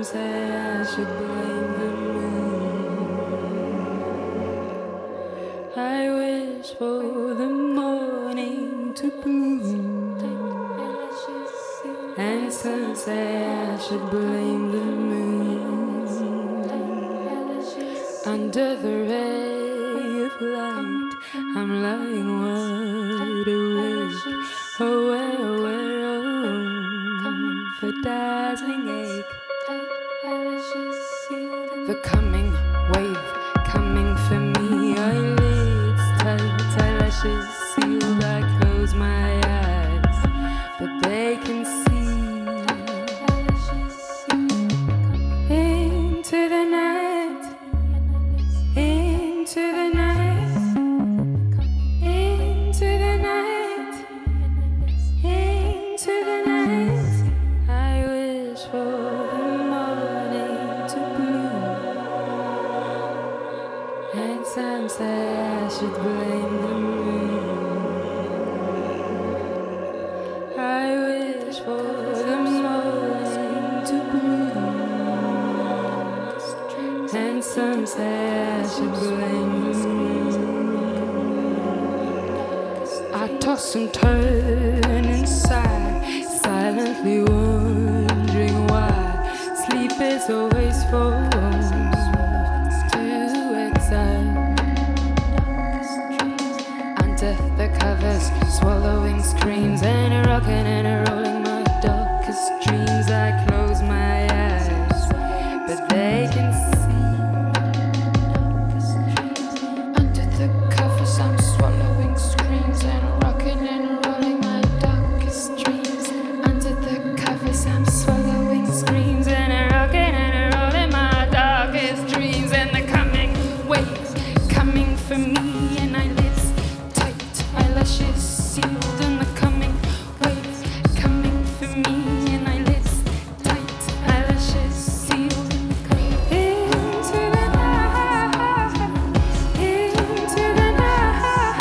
say I should blame the moon. I wish for the morning to bloom, and some say I should blame the moon. Under the ray of light, I'm lying wide awake, aware of the dazzling ache. The coming wave coming for me, eyelids tight, eyelashes sealed. I close my eyes, but they can see into the night, into the night, into the night, into the night. I wish for the morning to bloom, and some say I should blame the moon. I wish for the morning to bloom, and some say I should blame the moon. I toss and turn inside, silently wondering why sleep is always forced to exile. Under the covers, swallowing screams and a rocking and a rolling my darkest dreams. I close my eyes, but they can see. Under the covers, I'm swallowing screams and a rocking and a rolling my darkest dreams. Under the covers, I'm swallowing screams and a rocking and a rolling my darkest dreams. And the coming waves coming for me, and eyelids tight, eyelashes sealed. And the coming waves coming for me, and eyelids tight, eyelashes sealed. Into the night, into the night,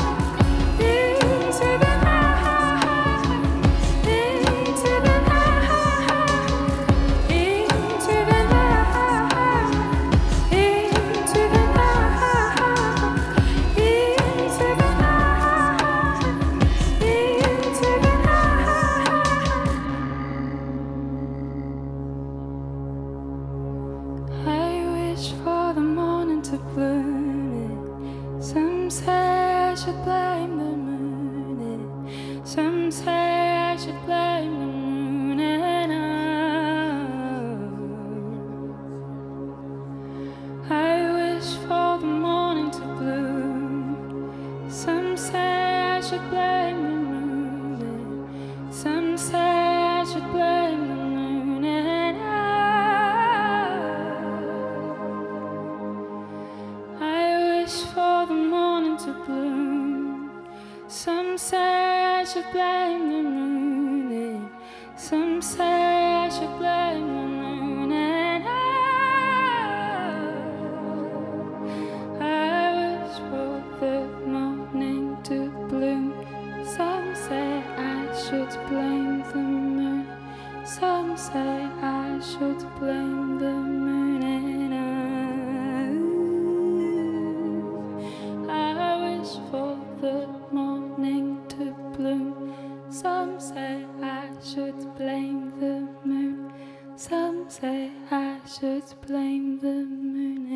into the night, into the night, into the night, into the night, into the I wish for the morning to bloom. Some say I should blame the moon. Some say I should blame the moon. And I wish for the morning to bloom. Some say I should blame the moon. Some say I should blame the moon. And I wish for the morning to bloom. Some say I should blame the moon. Some say I should blame the moon. And I wish for the morning to bloom. Some say I should blame the moon. Some say I should blame the moon. And I wish for the morning to bloom. Some say I should blame the moon. Some say I should blame the moon.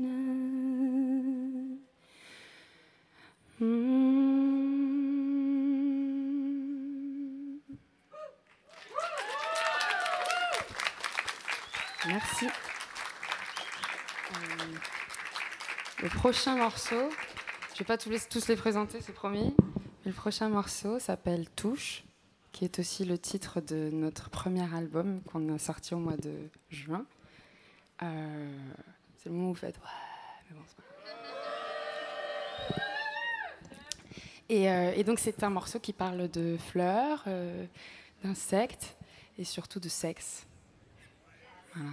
Merci. Le prochain morceau, je ne vais pas tous les présenter, c'est promis. Mais le prochain morceau s'appelle Touche, qui est aussi le titre de notre premier album qu'on a sorti au mois de juin. C'est le moment où vous faites ouais, mais bon, c'est pas grave. Et donc c'est un morceau qui parle de fleurs, d'insectes et surtout de sexe. Voilà.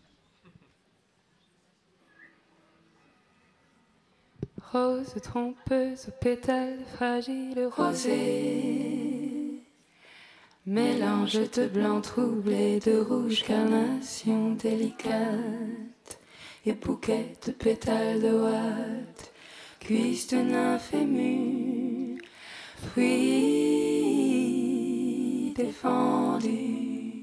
Rose trompeuse aux pétales fragiles rosés, Mélange de blanc troublé, de rouge carnation délicate, et bouquet de pétales de ouate, cuisse de nymphe émue, fruit défendu.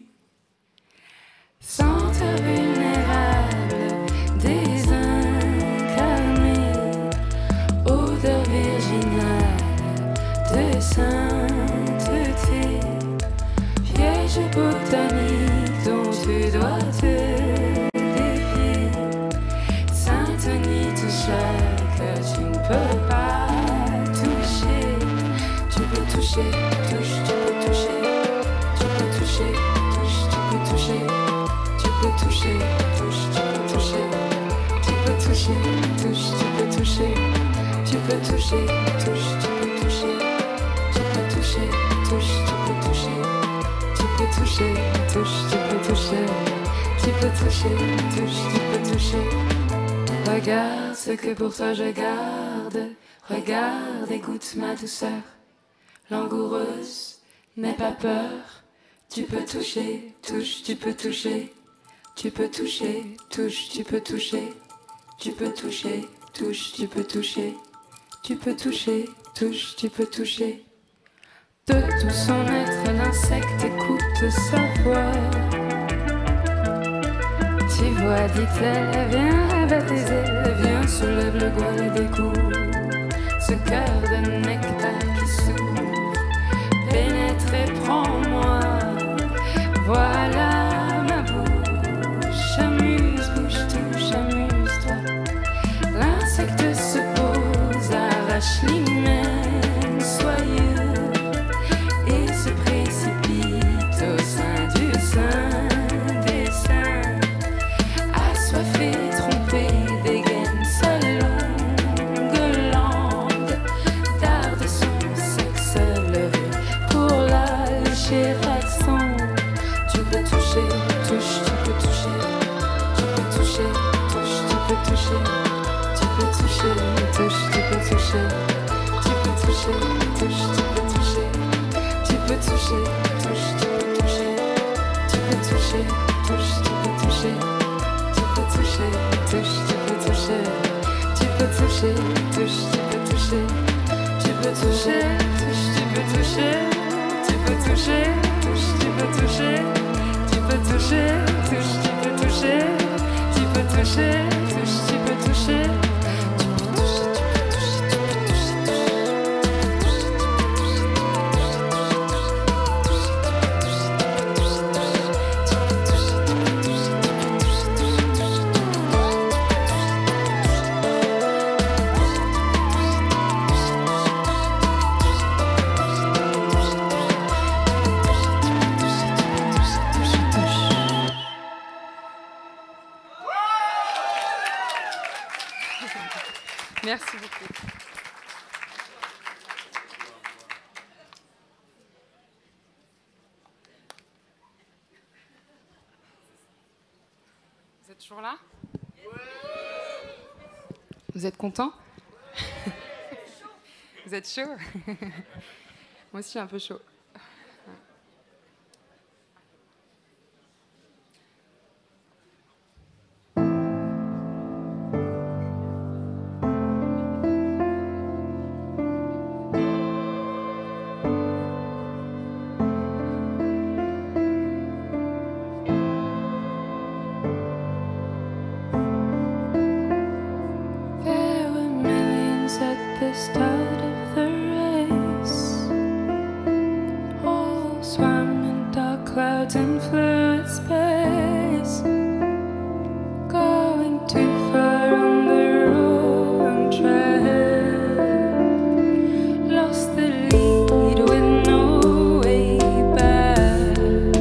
Senteur vulnérable, désincarné, odeur virginale de sainteté, piège botanique dont tu dois te défier. Sainte-Denis toucha que tu ne peux pas toucher. Tu peux toucher, touche, tu peux toucher. Tu peux toucher, touche, tu peux toucher. Tu peux toucher, touche, tu peux toucher. Tu peux toucher, touche, tu peux toucher. Tu peux toucher, touche, tu peux toucher. Tu peux toucher, touche, tu peux toucher. Tu peux toucher, touche, tu peux toucher. Tu peux toucher, touche, tu peux toucher. Regarde ce que pour toi je garde. Regarde et goûte ma douceur. Langoureuse, n'aie pas peur. Tu peux toucher, touche, tu peux toucher. Tu peux toucher, touche, tu peux toucher. Tu peux toucher, touche, tu peux toucher. Tu peux toucher, touche, tu peux toucher. De tout son être, l'insecte écoute sa voix. Tu vois, dit-elle, viens baptiser, viens, soulève le voile et découvre ce cœur de nectar qui s'ouvre. Pénètre et prends-moi, voilà ma bouche. Amuse, bouge, touche, amuse-toi. L'insecte se pose, arrache l'hymen soyeux et se précipite au sein du sein des seins. Assoiffé, trompé, dégaine sa longue langue, darde son sexe levé pour la lécher accent. Tu peux toucher, touche, tu peux toucher. Tu peux toucher, touche, tu peux toucher. Tu peux toucher, touche, tu peux toucher. Tu peux toucher, touche, tu peux toucher. Tu peux toucher, touche, tu peux toucher. Tu peux toucher, touche, tu peux toucher. Tu peux toucher, touche, tu peux toucher. Tu peux toucher, touche, tu peux toucher. Tu peux toucher, touche, tu peux toucher. Tu peux toucher, touche, tu peux toucher. Tu peux toucher, touche, tu peux toucher. Tu peux toucher, touche, tu peux toucher. Merci beaucoup. Vous êtes toujours là ? Vous êtes content ? Vous êtes chaud ? Moi aussi un peu chaud. Start of the race, all swam in dark clouds and fluid space, going too far on the wrong track, lost the lead with no way back.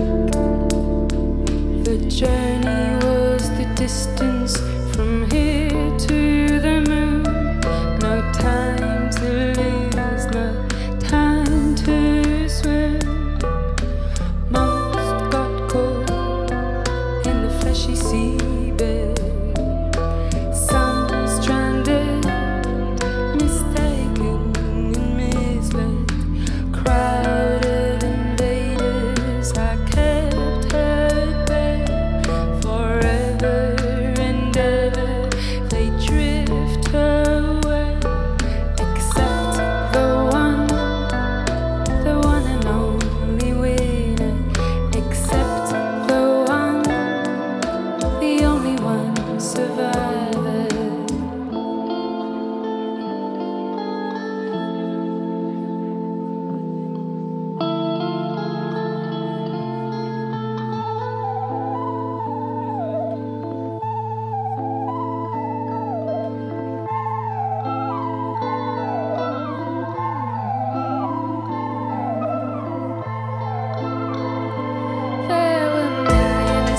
The journey was the distance from here to the moon. No time to lose, no time to swim. Most got caught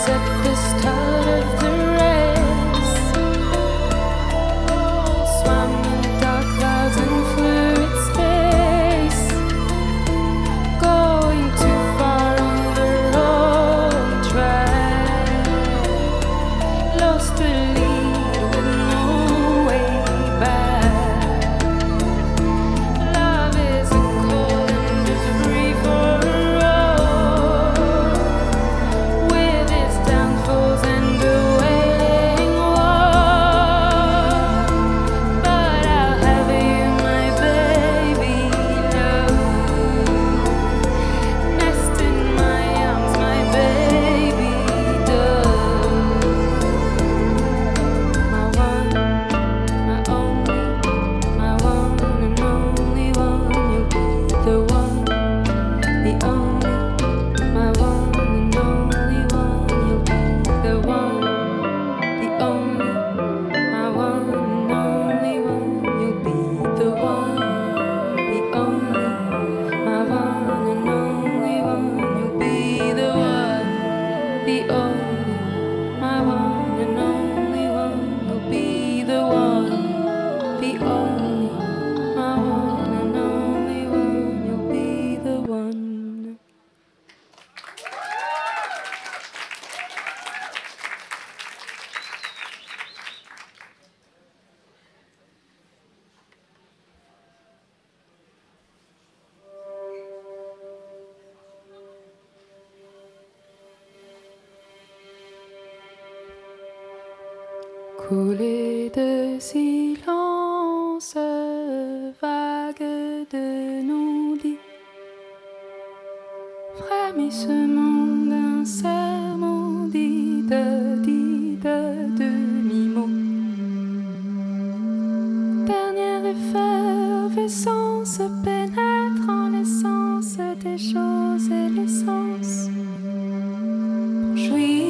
Coulée de silence, vague de non-dit, frémissement d'un serment dit de demi-mot. Dernière effervescence pénètre en l'essence des choses et l'essence pour jouir.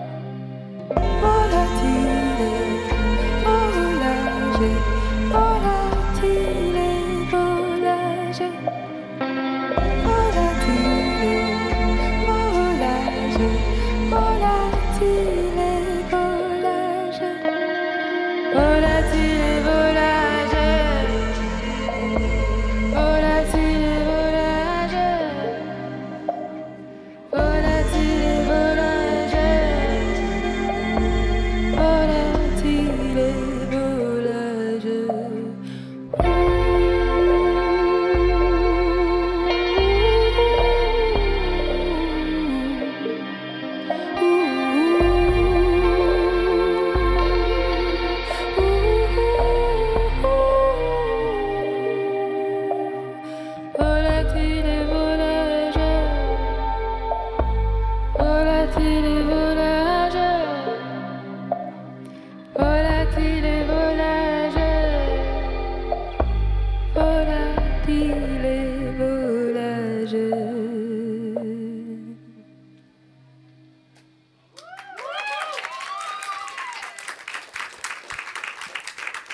Volatile,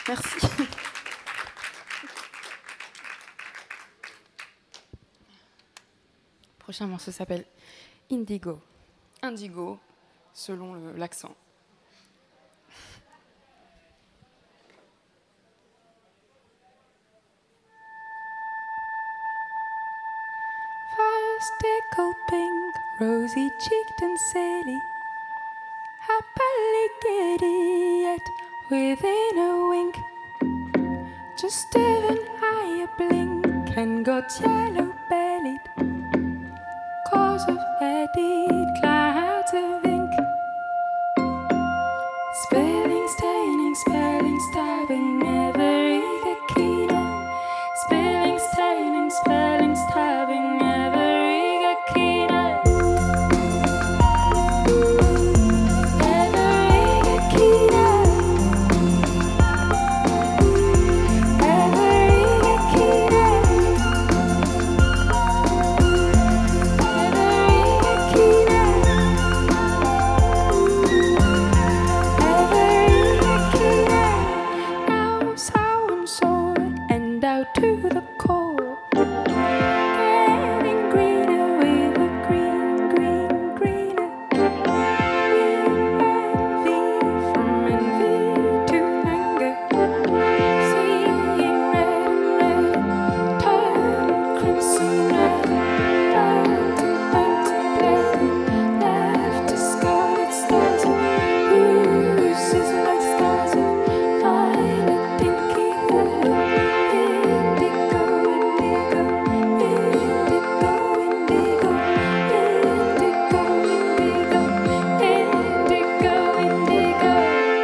Merci. Le prochain morceau s'appelle Indigo. Indigo, selon l'accent. First tickled pink, rosy-cheeked and silly, happily giddy yet within a wink. Just even higher blink and got yellow-bellied, cause of eddied clouds of ink. Spelling, staining, spelling, stabbing, ever eager keener. Spelling, staining, spelling, stabbing, ever eager keener. Ever eager keener. Ever eager keener. Ever eager keener. Now sour and sore and out to the core, getting greener with a green, green, greener. We envy from envy to anger, seeing red and red, turn crimson red, burnt and bled, left to scarlet stars of bruises like stars of violet dinky wood. Indigo, indigo, indigo, indigo, indigo, indigo, indigo,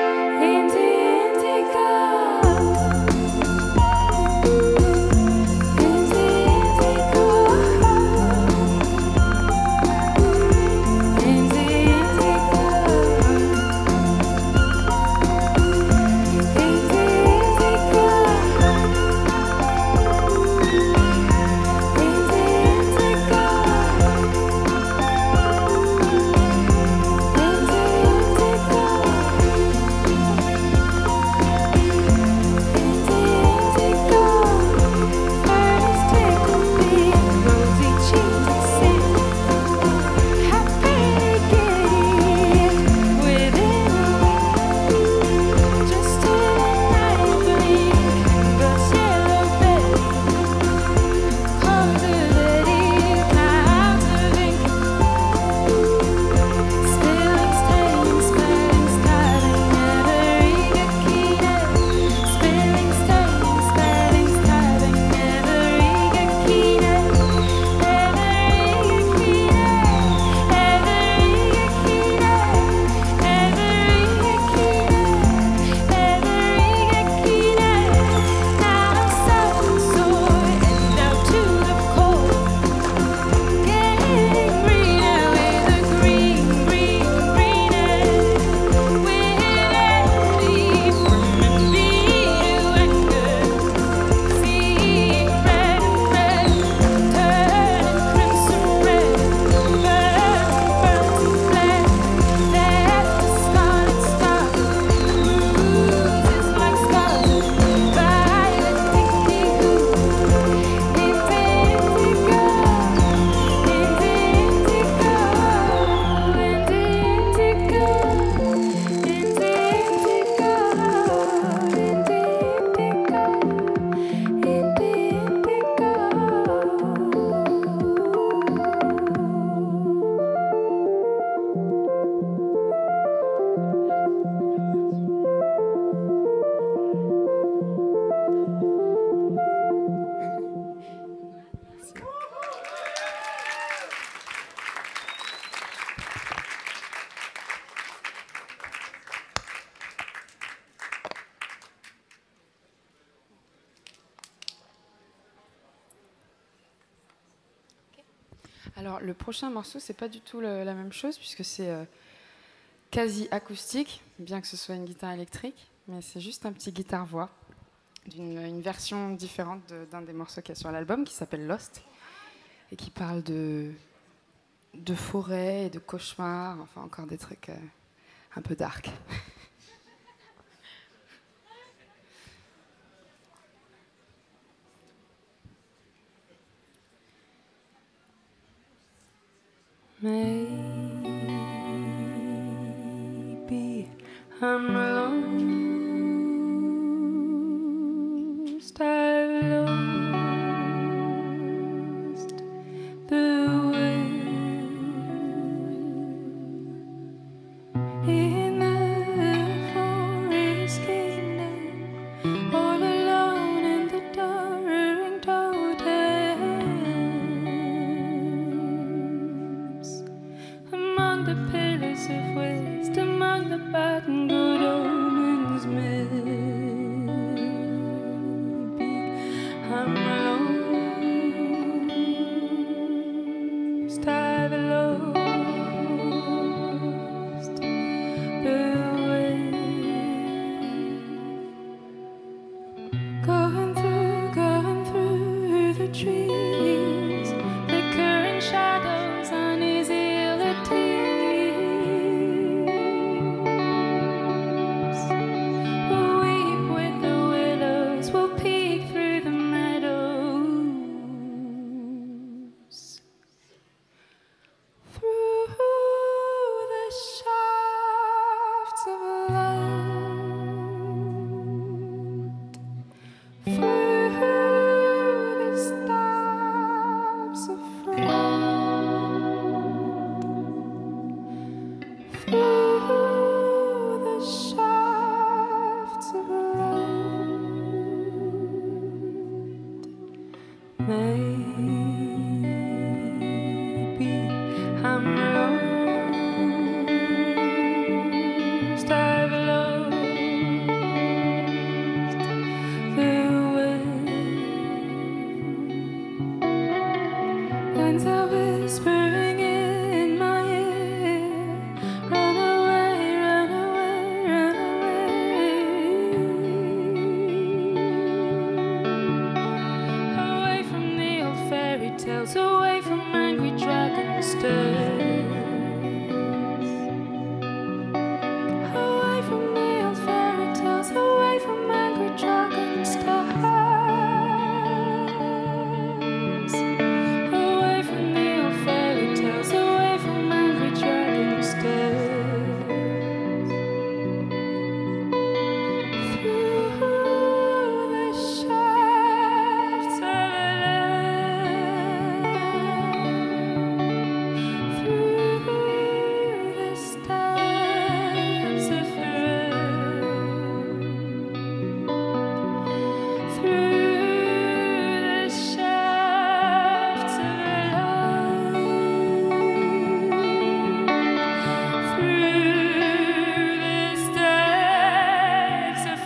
Alors, le prochain morceau, c'est pas du tout la même chose, puisque c'est quasi acoustique, bien que ce soit une guitare électrique, mais c'est juste un petit guitare-voix d'une version différente d'un des morceaux qu'il y a sur l'album, qui s'appelle Lost, et qui parle de forêt et de cauchemars, enfin encore des trucs un peu dark. Maybe I'm lost. I've lost the way in the forest kingdom, all alone in the dark totems, among the pillars of waste, among the bad and good omens. Maybe I'm lost. I've lost the way. Going through the trees, flickering shadows, uneasy tears. We'll weep with the willows, we'll peek through the meadows, through the shafts of light, through the stabs of fright, through the shafts of light. Maybe I'm lost. I've lost the way. Winds are whispering in my ear, run away, run away, run away, away from the old fairy tales, away from angry dragon stares, away from the old fairy tales, away from angry dragon stares, away from the old fairy tales, away from angry dragon stares, through the shafts of light, through the stabs of fright, through the shafts of light, through the stabs of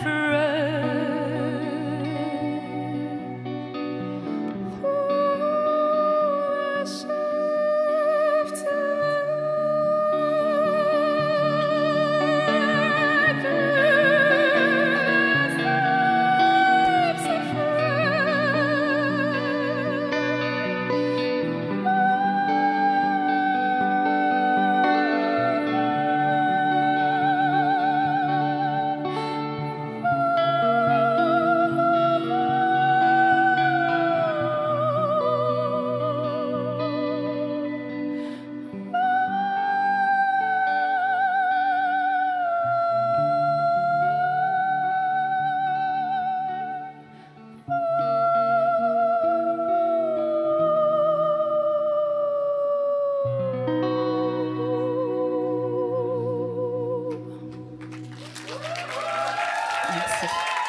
Merci.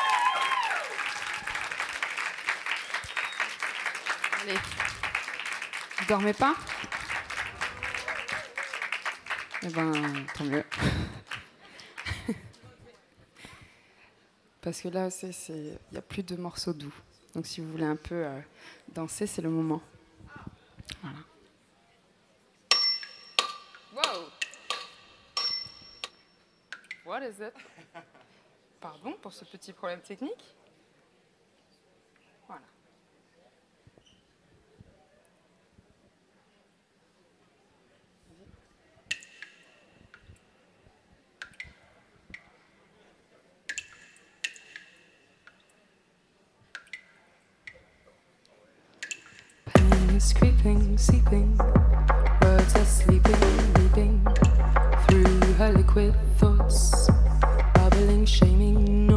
Allez. Vous dormez pas? Eh ben, tant mieux. Parce que là, il n'y a plus de morceaux doux. Donc si vous voulez un peu danser, c'est le moment. Voilà. Wow! What is it? Pardon pour ce petit problème technique. Voilà. Pain is creeping, seeping, words her sleeping, leaping through her liquid thoughts, bubbling, shaming.